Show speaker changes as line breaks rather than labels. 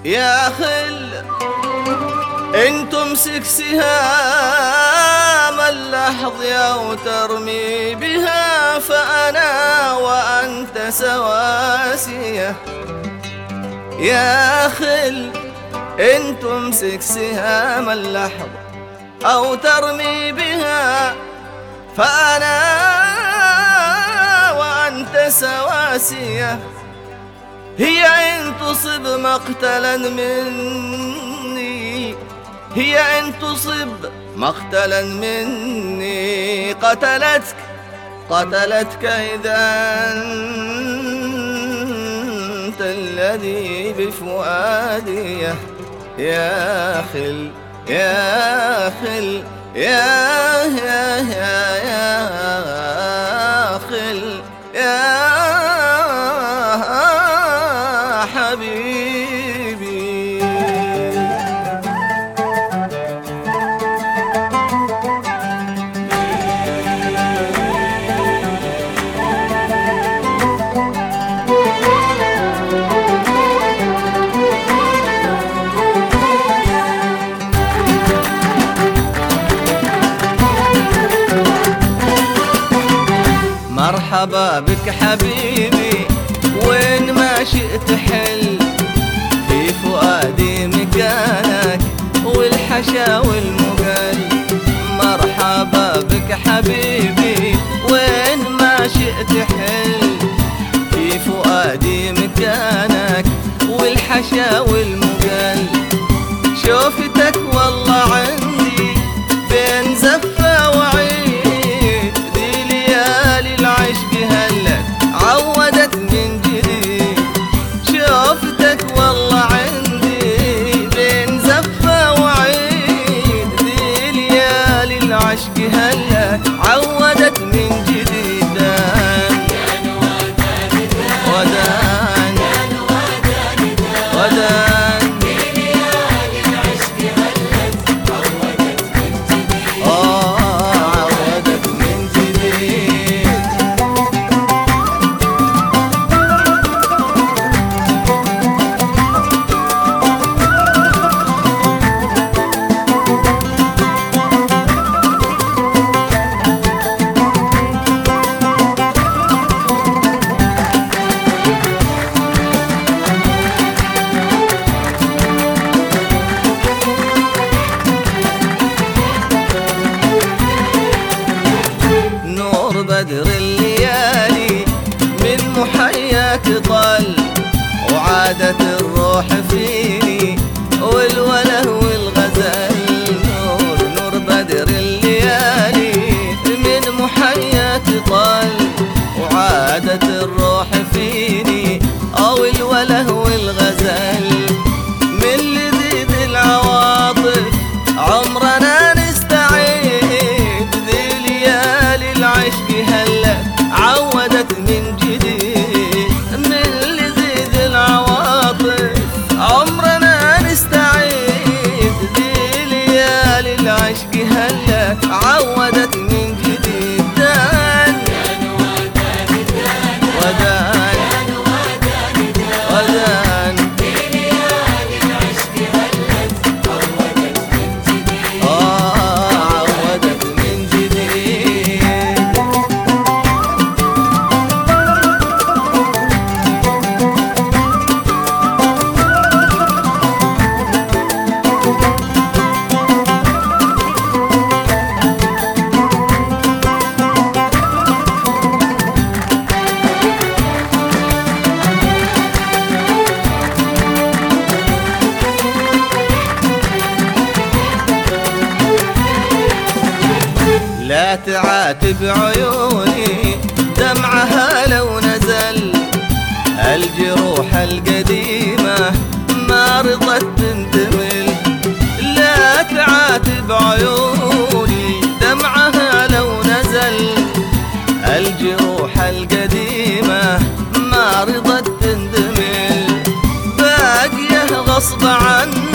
يا خل إن تمسك سهام اللحظة وترمي بها فأنا وأنت سواسية. يا خل إن تمسك سهام اللحظة أو ترمي بها فأنا وأنت سواسية. هي إن تصب مقتلا مني، هي إن تصب مقتلا مني قتلتك إذا أنت الذي بفؤادي. يا خل يا خل يا خل يا حبيبي. مرحبا بك حبيبي وين ما شئت حل، في فؤادي مكانك والحشا والمقل. مرحبا بك حبيبي وين ما شئت حل، في فؤادي مكانك والحشا والمقل. شوفتك والله عندي بين زفة وعيد، ذي ليالي العشق هلت عودت من جديد. شوفتك والله عندي بين زفة وعيد، ذي ليالي العشق هلت عودت من جديد. ودان ودان عودت من جديد. بدر الليالي من محياك طل، وعادت الروح فيني والوله والغزل. نور بدر الليالي من محياك طل، وعادت الروح فيني أو الوله والغزل. من لذيذ العواطف عمرنا نستعيد، ذي ليالي العشق هلا عودت من جديد. من لذيذ العواطف عمرنا نستعيد، ذي ليالي العشق هلا عودت من جديد. دان ودان ودان عودت من جديد. لا تعاتب عيوني دمعها لو نزل، الجروح القديمة ما رضت تنتمل. لا تعاتب عيوني دمعها لو نزل، الجروح القديمة ما رضت تندمل. باقية غصب عني